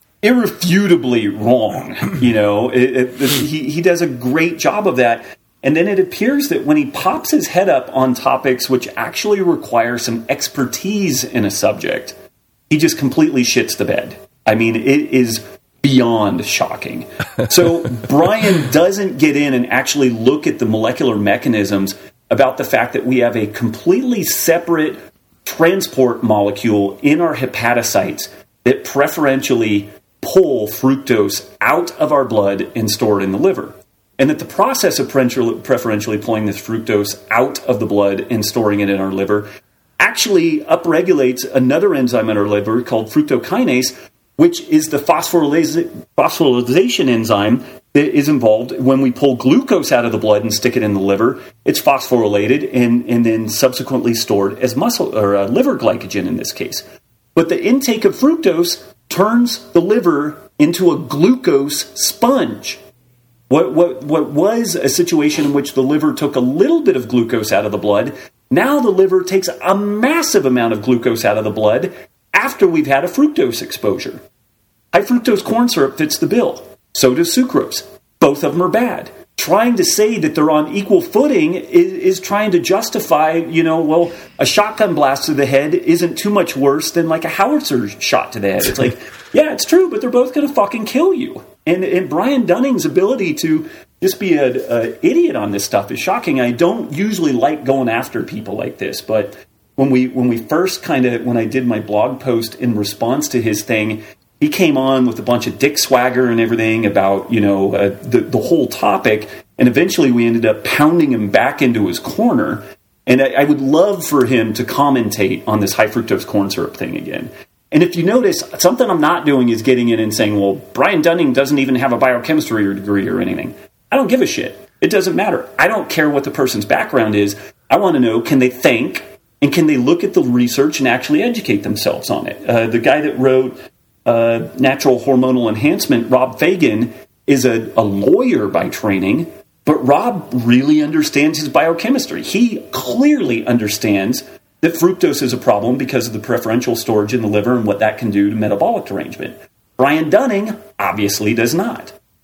irrefutably wrong. You know, it, it, he he does a great job of that. And then it appears that when he pops his head up on topics which actually require some expertise in a subject, he just completely shits the bed. I mean, it is beyond shocking. So Brian doesn't get in and actually look at the molecular mechanisms about the fact that we have a completely separate transport molecule in our hepatocytes that preferentially pull fructose out of our blood and store it in the liver. And that the process of preferentially pulling this fructose out of the blood and storing it in our liver actually upregulates another enzyme in our liver called fructokinase, which is the phosphorylation, phosphorylation enzyme that is involved when we pull glucose out of the blood and stick it in the liver. It's phosphorylated and, and then subsequently stored as muscle or uh, liver glycogen in this case. But the intake of fructose turns the liver into a glucose sponge. What, what, what was a situation in which the liver took a little bit of glucose out of the blood, now the liver takes a massive amount of glucose out of the blood after we've had a fructose exposure. High fructose corn syrup fits the bill. So does sucrose. Both of them are bad. Trying to say that they're on equal footing is, is trying to justify, you know, well, a shotgun blast to the head isn't too much worse than like a howitzer shot to the head. It's like, yeah, it's true, but they're both going to fucking kill you. And, and Brian Dunning's ability to just be an idiot on this stuff is shocking. I don't usually like going after people like this, but when we when we first kind of, when I did my blog post in response to his thing, he came on with a bunch of dick swagger and everything about, you know, uh, the, the whole topic. And eventually we ended up pounding him back into his corner. And I, I would love for him to commentate on this high fructose corn syrup thing again. And if you notice, something I'm not doing is getting in and saying, well, Brian Dunning doesn't even have a biochemistry degree or anything. I don't give a shit. It doesn't matter. I don't care what the person's background is. I want to know, can they think and can they look at the research and actually educate themselves on it? Uh, the guy that wrote uh, Natural Hormonal Enhancement, Rob Fagan, is a, a lawyer by training, but Rob really understands his biochemistry. He clearly understands that fructose is a problem because of the preferential storage in the liver and what that can do to metabolic derangement. Brian Dunning obviously does not.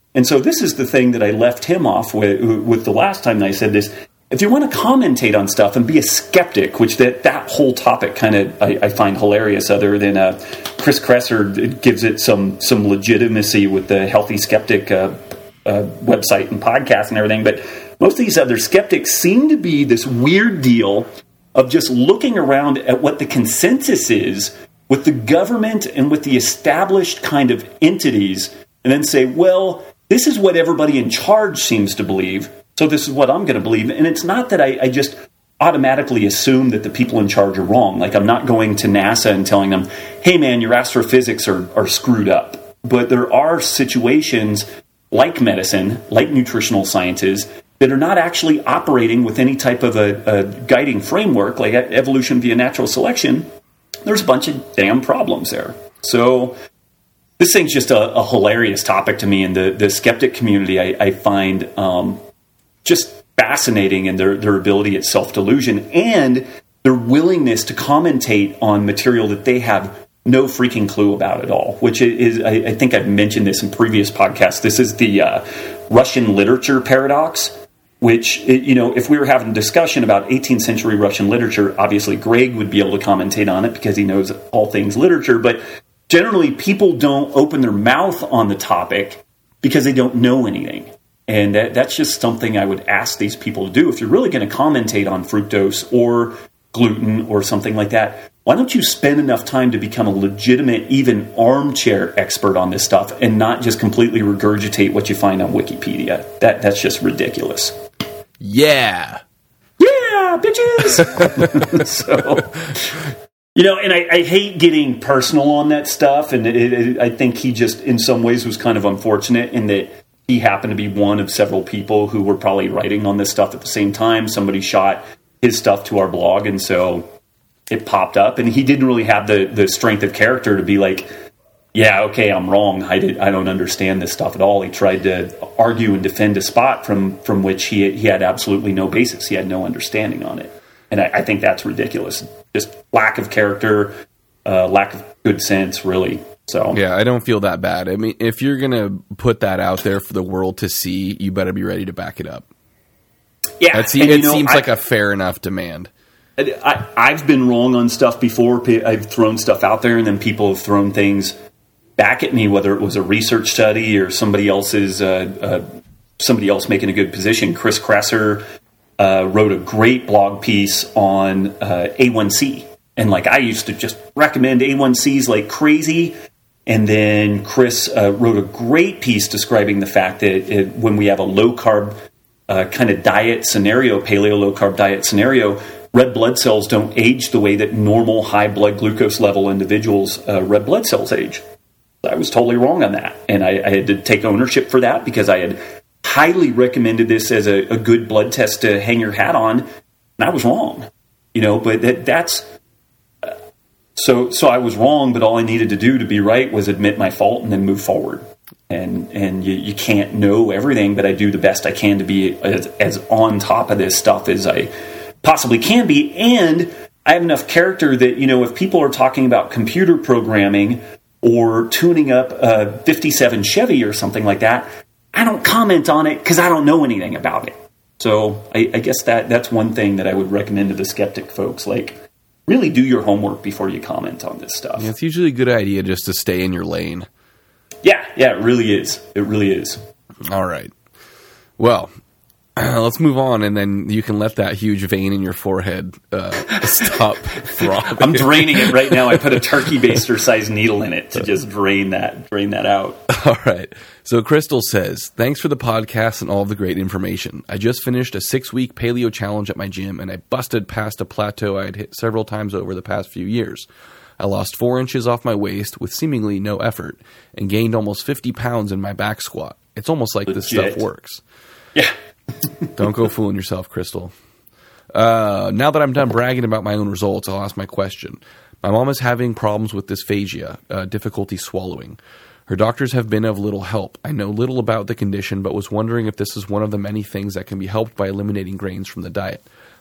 And so this is the thing that I left him off with, with the last time that I said this. If you want to commentate on stuff and be a skeptic, which that, that whole topic kind of I, I find hilarious, other than uh, Chris Kresser gives it some some legitimacy with the Healthy Skeptic uh, uh, website and podcast and everything. But most of these other skeptics seem to be this weird deal of just looking around at what the consensus is with the government and with the established kind of entities, and then say, well, this is what everybody in charge seems to believe, so this is what I'm going to believe. And it's not that I, I just automatically assume that the people in charge are wrong. Like, I'm not going to NASA and telling them, hey, man, your astrophysics are, are screwed up. But there are situations like medicine, like nutritional sciences, that are not actually operating with any type of a, a guiding framework, like evolution via natural selection. There's a bunch of damn problems there. So this thing's just a, a hilarious topic to me, and the, the skeptic community I, I find um, just fascinating in their, their ability at self-delusion and their willingness to commentate on material that they have no freaking clue about at all, which is, I, I think I've mentioned this in previous podcasts. This is the uh, Russian literature paradox, which, you know, if we were having a discussion about eighteenth century Russian literature, obviously Greg would be able to commentate on it because he knows all things literature, but generally people don't open their mouth on the topic because they don't know anything. And that, that's just something I would ask these people to do. If you're really going to commentate on fructose or gluten or something like that, why don't you spend enough time to become a legitimate, even armchair expert on this stuff and not just completely regurgitate what you find on Wikipedia? That That's just ridiculous. Yeah. Yeah, bitches! So, you know, and I, I hate getting personal on that stuff, and it, it, I think he just, in some ways, was kind of unfortunate in that he happened to be one of several people who were probably writing on this stuff at the same time. Somebody shot his stuff to our blog, and so it popped up, and he didn't really have the, the strength of character to be like, yeah, okay, I'm wrong. I did. I don't understand this stuff at all. He tried to argue and defend a spot from, from which he he had absolutely no basis. He had no understanding on it. And I, I think that's ridiculous. Just lack of character, uh, lack of good sense, really. So yeah, I don't feel that bad. I mean, if you're going to put that out there for the world to see, you better be ready to back it up. Yeah. That's, and, it you know, seems I, like a fair enough demand. I, I've been wrong on stuff before. I've thrown stuff out there, and then people have thrown things back at me, whether it was a research study or somebody else's uh, uh, somebody else making a good position. Chris Kresser uh, wrote a great blog piece on uh, A one C, and like I used to just recommend A one Cs like crazy. And then Chris uh, wrote a great piece describing the fact that it, when we have a low carb uh, kind of diet scenario, paleo low carb diet scenario, red blood cells don't age the way that normal high blood glucose level individuals' uh, red blood cells age. I was totally wrong on that. And I, I had to take ownership for that because I had highly recommended this as a, a good blood test to hang your hat on. And I was wrong, you know, but that, that's, uh, so, so I was wrong, but all I needed to do to be right was admit my fault and then move forward. And, and you, you can't know everything, but I do the best I can to be as, as on top of this stuff as I possibly can be. And I have enough character that, you know, if people are talking about computer programming or tuning up a fifty-seven Chevy or something like that, I don't comment on it because I don't know anything about it. So I, I guess that that's one thing that I would recommend to the skeptic folks. Like, really do your homework before you comment on this stuff. Yeah, it's usually a good idea just to stay in your lane. Yeah, yeah, it really is. It really is. All right. Well, let's move on, and then you can let that huge vein in your forehead uh, stop throbbing. I'm draining it right now. I put a turkey baster-sized needle in it to just drain that, drain that out. All right. So Crystal says, thanks for the podcast and all the great information. I just finished a six-week paleo challenge at my gym, and I busted past a plateau I had hit several times over the past few years. I lost four inches off my waist with seemingly no effort and gained almost fifty pounds in my back squat. It's almost like Legit. This stuff works. Yeah. Don't go fooling yourself, Crystal. Uh, now that I'm done bragging about my own results, I'll ask my question. My mom is having problems with dysphagia, uh, difficulty swallowing. Her doctors have been of little help. I know little about the condition, but was wondering if this is one of the many things that can be helped by eliminating grains from the diet.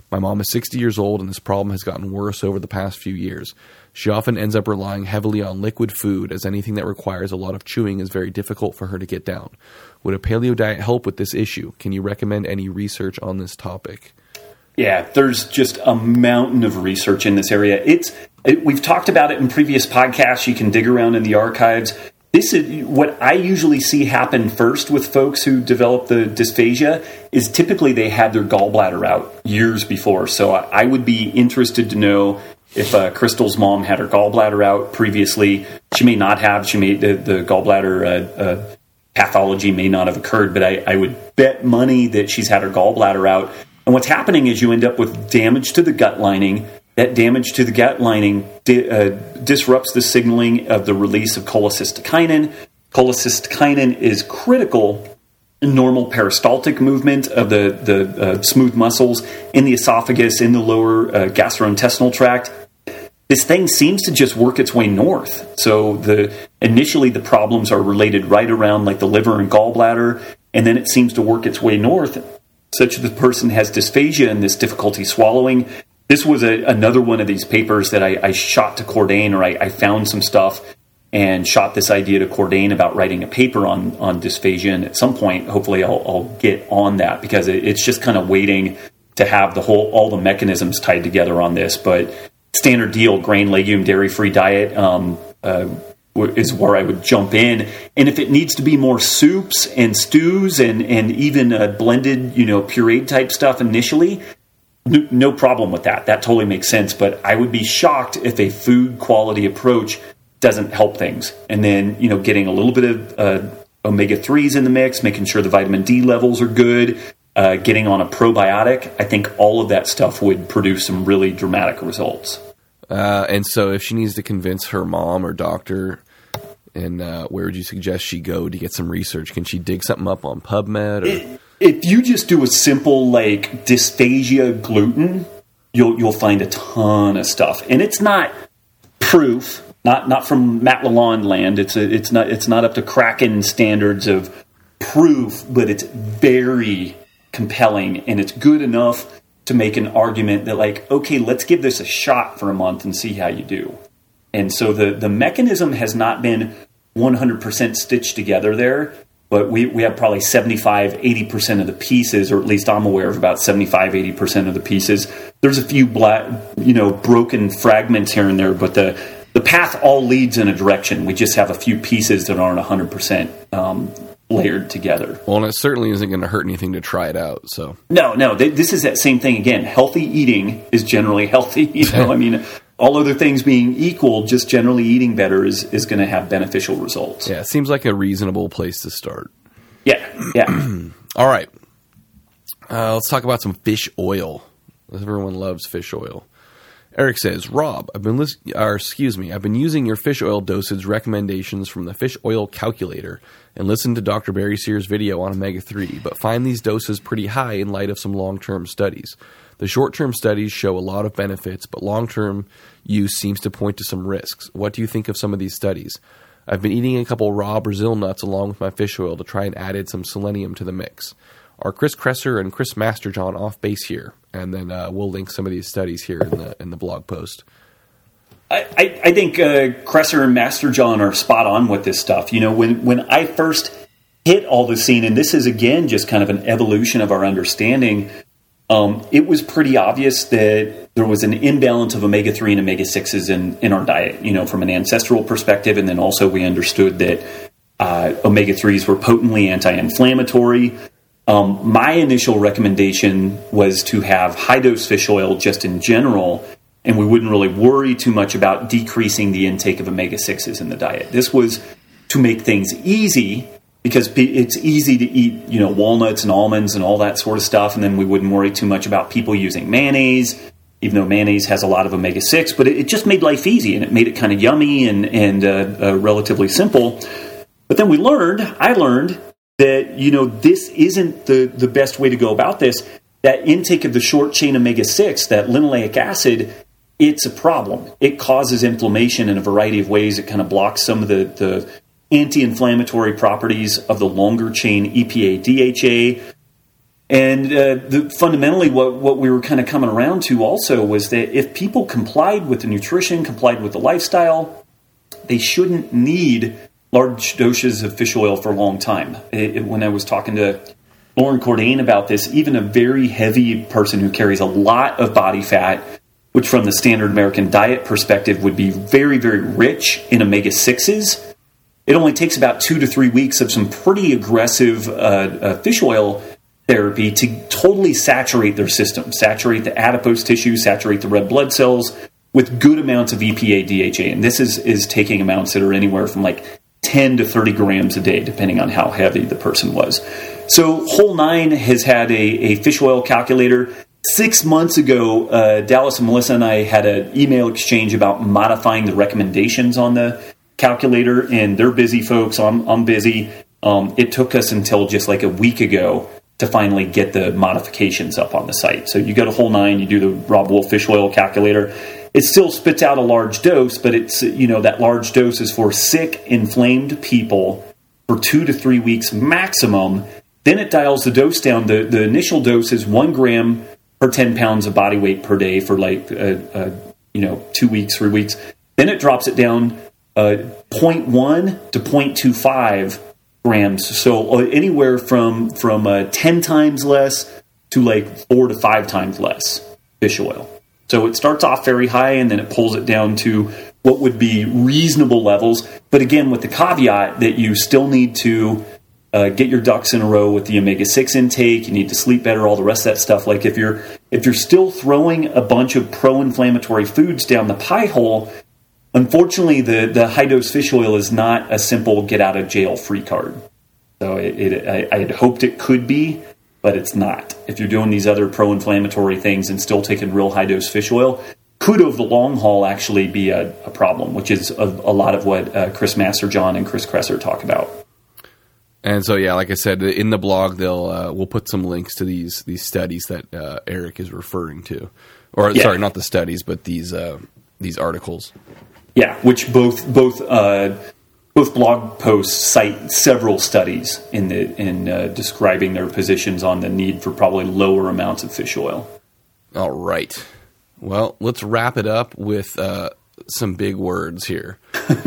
My mom is sixty years old, and this problem has gotten worse over the past few years. She often ends up relying heavily on liquid food, as anything that requires a lot of chewing is very difficult for her to get down. Would a paleo diet help with this issue? Can you recommend any research on this topic? Yeah, there's just a mountain of research in this area. It's it, we've talked about it in previous podcasts. You can dig around in the archives. This is what I usually see happen first with folks who develop the dysphagia is typically they had their gallbladder out years before. So I, I would be interested to know if uh, Crystal's mom had her gallbladder out previously. She may not have. She may the, the gallbladder uh, uh, pathology may not have occurred, but I, I would bet money that she's had her gallbladder out. And what's happening is you end up with damage to the gut lining. That damage to the gut lining di- uh, disrupts the signaling of the release of cholecystokinin. Cholecystokinin is critical in normal peristaltic movement of the, the uh, smooth muscles in the esophagus, in the lower uh, gastrointestinal tract. This thing seems to just work its way north. So the initially the problems are related right around like the liver and gallbladder, and then it seems to work its way north, such that the person has dysphagia and this difficulty swallowing. This was a, another one of these papers that I, I shot to Cordain, or I, I found some stuff and shot this idea to Cordain about writing a paper on, on dysphagia. And at some point, hopefully I'll, I'll get on that because it, it's just kind of waiting to have the whole, all the mechanisms tied together on this. But standard deal, grain, legume, dairy-free diet um, uh, is where I would jump in. And if it needs to be more soups and stews and, and even uh, blended, you know, pureed type stuff initially, no, no problem with that. That totally makes sense. But I would be shocked if a food quality approach doesn't help things. And then, you know, getting a little bit of uh, omega threes in the mix, making sure the vitamin D levels are good, uh, getting on a probiotic. I think all of that stuff would produce some really dramatic results. Uh, and so if she needs to convince her mom or doctor, and uh, where would you suggest she go to get some research? Can she dig something up on PubMed? Or? It, if you just do a simple like dysphagia gluten, you'll you'll find a ton of stuff. And it's not proof. Not not from Matt Lalonde land. It's a, it's not it's not up to Kraken standards of proof, but it's very compelling and it's good enough to make an argument that like, okay, let's give this a shot for a month and see how you do. And so the the mechanism has not been one hundred percent stitched together there, but we, we have probably seventy-five, eighty percent of the pieces, or at least I'm aware of about seventy-five, eighty percent of the pieces. There's a few black, you know, broken fragments here and there, but the The path all leads in a direction. We just have a few pieces that aren't one hundred percent um, layered together. Well, and it certainly isn't going to hurt anything to try it out. So No, no. Th- this is that same thing again. Healthy eating is generally healthy. You know, I mean, all other things being equal, just generally eating better is, is going to have beneficial results. Yeah, it seems like a reasonable place to start. Yeah, yeah. All right. Uh, let's talk about some fish oil. Everyone loves fish oil. Eric says, Rob, I've been lis- or excuse me, I've been using your fish oil dosage recommendations from the fish oil calculator and listened to Doctor Barry Sears' video on omega three, but find these doses pretty high in light of some long-term studies. The short-term studies show a lot of benefits, but long-term use seems to point to some risks. What do you think of some of these studies? I've been eating a couple raw Brazil nuts along with my fish oil to try and add some selenium to the mix. Are Chris Kresser and Chris Masterjohn off base here? And then uh, we'll link some of these studies here in the in the blog post. I, I, I think uh, Kresser and Masterjohn are spot on with this stuff. You know, when, when I first hit all the scene, and this is, again, just kind of an evolution of our understanding, um, it was pretty obvious that there was an imbalance of omega three and omega sixes in, in our diet, you know, from an ancestral perspective. And then also we understood that uh, omega threes were potently anti-inflammatory. Um, my initial recommendation was to have high-dose fish oil just in general, and we wouldn't really worry too much about decreasing the intake of omega sixes in the diet. This was to make things easy, because it's easy to eat, you know, walnuts and almonds and all that sort of stuff, and then we wouldn't worry too much about people using mayonnaise, even though mayonnaise has a lot of omega six, but it, it just made life easy, and it made it kind of yummy and, and uh, uh, relatively simple. But then we learned, I learned, that, you know, this isn't the, the best way to go about this. That intake of the short-chain omega six, that linoleic acid, it's a problem. It causes inflammation in a variety of ways. It kind of blocks some of the, the anti-inflammatory properties of the longer-chain E P A D H A. And uh, the, fundamentally, what, what we were kind of coming around to also was that if people complied with the nutrition, complied with the lifestyle, they shouldn't need large doses of fish oil for a long time. It, it, when I was talking to Lauren Cordain about this, even a very heavy person who carries a lot of body fat, which from the standard American diet perspective would be very, very rich in omega sixes, it only takes about two to three weeks of some pretty aggressive uh, uh, fish oil therapy to totally saturate their system, saturate the adipose tissue, saturate the red blood cells with good amounts of E P A, D H A. And this is, is taking amounts that are anywhere from like ten to thirty grams a day, depending on how heavy the person was. So Whole Nine has had a, a fish oil calculator. Six months ago, uh, Dallas and Melissa and I had an email exchange about modifying the recommendations on the calculator, and they're busy folks. I'm, I'm busy. Um, it took us until just like a week ago to finally get the modifications up on the site. So you go to Whole Nine, you do the Rob Wolf fish oil calculator. It still spits out a large dose, but it's, you know, that large dose is for sick, inflamed people for two to three weeks maximum. Then it dials the dose down. The, the initial dose is one gram per ten pounds of body weight per day for like, uh, uh, you know, two weeks, three weeks. Then it drops it down uh, zero point one to zero point two five grams. So uh, anywhere from, from uh, ten times less to like four to five times less fish oil. So it starts off very high, and then it pulls it down to what would be reasonable levels. But again, with the caveat that you still need to uh, get your ducks in a row with the omega six intake. You need to sleep better, all the rest of that stuff. Like if you're if you're still throwing a bunch of pro-inflammatory foods down the pie hole, unfortunately, the, the high-dose fish oil is not a simple get-out-of-jail-free card. So it, it, I, I had hoped it could be, but it's not. If you're doing these other pro-inflammatory things and still taking real high-dose fish oil, could over the long haul actually be a, a problem, which is a, a lot of what uh, Chris Masterjohn and Chris Kresser talk about. And so, yeah, like I said, in the blog, they'll uh, we'll put some links to these these studies that uh, Eric is referring to, or yeah. sorry, not the studies, but these uh, these articles. Yeah, which both both uh, both blog posts cite several studies in the in uh, describing their positions on the need for probably lower amounts of fish oil. All right. Well, let's wrap it up with uh, some big words here.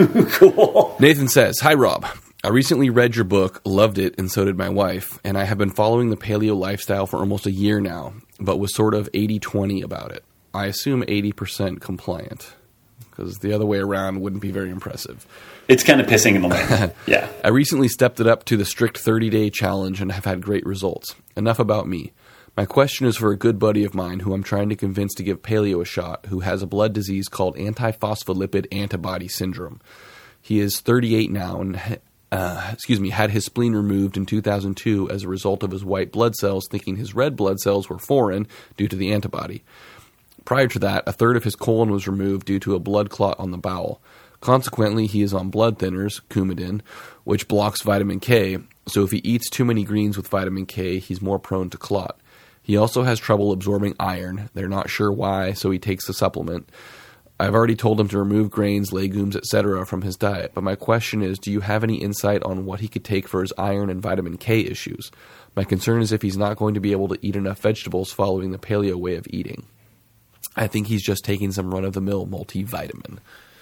Cool. Nathan says, "Hi, Rob. I recently read your book, loved it, and so did my wife, and I have been following the paleo lifestyle for almost a year now, but was sort of eighty twenty about it. I assume eighty percent compliant, because the other way around wouldn't be very impressive. It's kind of pissing in the wind. Yeah. I recently stepped it up to the strict thirty-day challenge and have had great results. Enough about me. My question is for a good buddy of mine who I'm trying to convince to give paleo a shot, who has a blood disease called antiphospholipid antibody syndrome. He is thirty-eight now and uh, excuse me, had his spleen removed in two thousand two as a result of his white blood cells thinking his red blood cells were foreign due to the antibody. Prior to that, a third of his colon was removed due to a blood clot on the bowel. Consequently, he is on blood thinners, Coumadin, which blocks vitamin K, so if he eats too many greens with vitamin K, he's more prone to clot. He also has trouble absorbing iron. They're not sure why, so he takes the supplement. I've already told him to remove grains, legumes, et cetera from his diet, but my question is, do you have any insight on what he could take for his iron and vitamin K issues? My concern is if he's not going to be able to eat enough vegetables following the paleo way of eating. I think he's just taking some run-of-the-mill multivitamin."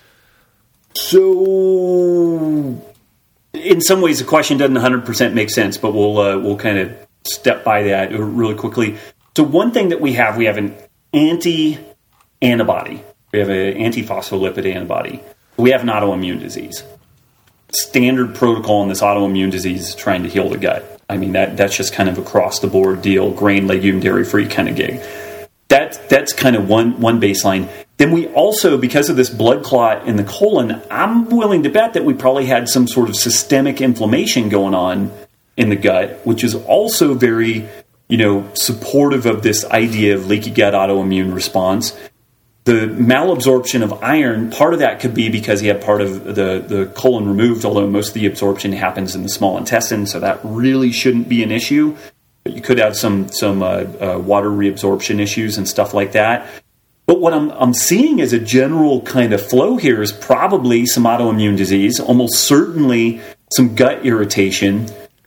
So, in some ways, the question doesn't one hundred percent make sense, but we'll uh, we'll kind of step by that really quickly. So, one thing that we have, we have an anti-antibody. We have an antiphospholipid antibody. We have an autoimmune disease. Standard protocol in this autoimmune disease is trying to heal the gut. I mean, that that's just kind of across the board deal, grain, legume, dairy-free kind of gig. That, that's kind of one, one baseline. Then we also, because of this blood clot in the colon, I'm willing to bet that we probably had some sort of systemic inflammation going on in the gut, which is also very, you know, supportive of this idea of leaky gut autoimmune response. The malabsorption of iron, part of that could be because he had part of the, the colon removed, although most of the absorption happens in the small intestine, so that really shouldn't be an issue. But you could have some some uh, uh, water reabsorption issues and stuff like that. But what I'm I'm seeing as a general kind of flow here is probably some autoimmune disease, almost certainly some gut irritation,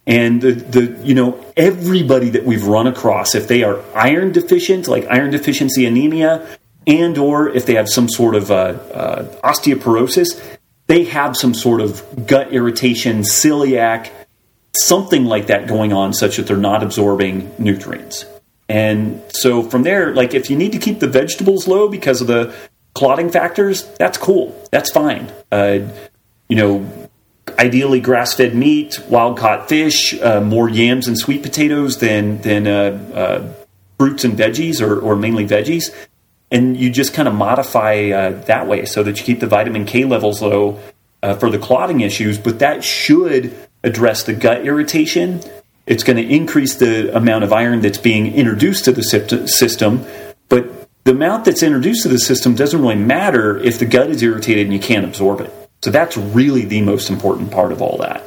And the, the you know, everybody that we've run across, if they are iron deficient, like iron deficiency anemia, and or if they have some sort of uh, uh, osteoporosis, they have some sort of gut irritation, celiac, something like that going on, such that they're not absorbing nutrients. And so from there, like if you need to keep the vegetables low because of the clotting factors, that's cool. That's fine. Uh, you know, ideally grass-fed meat, wild-caught fish, uh, more yams and sweet potatoes than than uh, uh, fruits and veggies, or, or mainly veggies. And you just kind of modify uh, that way so that you keep the vitamin K levels low uh, for the clotting issues. But that should address the gut irritation. It's going to increase the amount of iron that's being introduced to the system. But the amount that's introduced to the system doesn't really matter if the gut is irritated and you can't absorb it. So that's really the most important part of all that.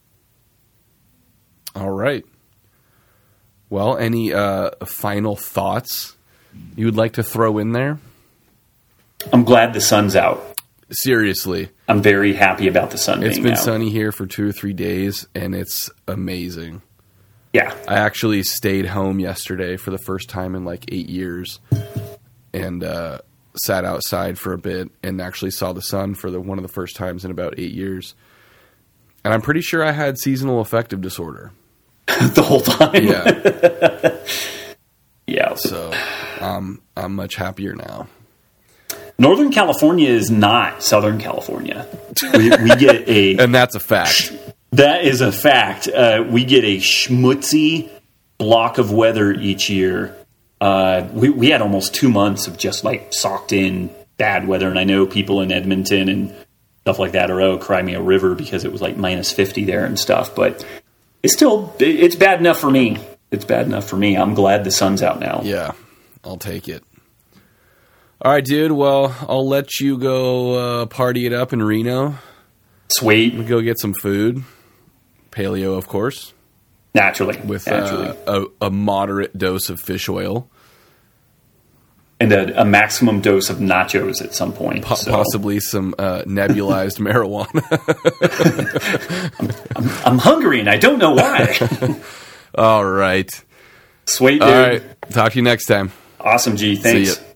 All right. Well, any uh, final thoughts you would like to throw in there? I'm glad the sun's out. Seriously. I'm very happy about the sun It's being been out. sunny here for two or three days, and it's amazing. Yeah. I actually stayed home yesterday for the first time in like eight years and uh, sat outside for a bit and actually saw the sun for the one of the first times in about eight years. And I'm pretty sure I had seasonal affective disorder. The whole time? Yeah. Yeah. So um, I'm much happier now. Northern California is not Southern California. We, we get a... And that's a fact. That is a fact. Uh, we get a schmutzy block of weather each year. Uh, we, we had almost two months of just like socked in bad weather. And I know people in Edmonton and stuff like that are, oh, cry me a river because it was like minus fifty there and stuff. But it's still, it's bad enough for me. It's bad enough for me. I'm glad the sun's out now. Yeah, I'll take it. All right, dude. Well, I'll let you go uh, party it up in Reno. Sweet. We go get some food. Paleo, of course. Naturally. With naturally. Uh, a, a moderate dose of fish oil. And a, a maximum dose of nachos at some point. Po- so. Possibly some uh, nebulized marijuana. I'm, I'm, I'm hungry and I don't know why. All right. Sweet, dude. All right. Talk to you next time. Awesome, G. Thanks. See ya.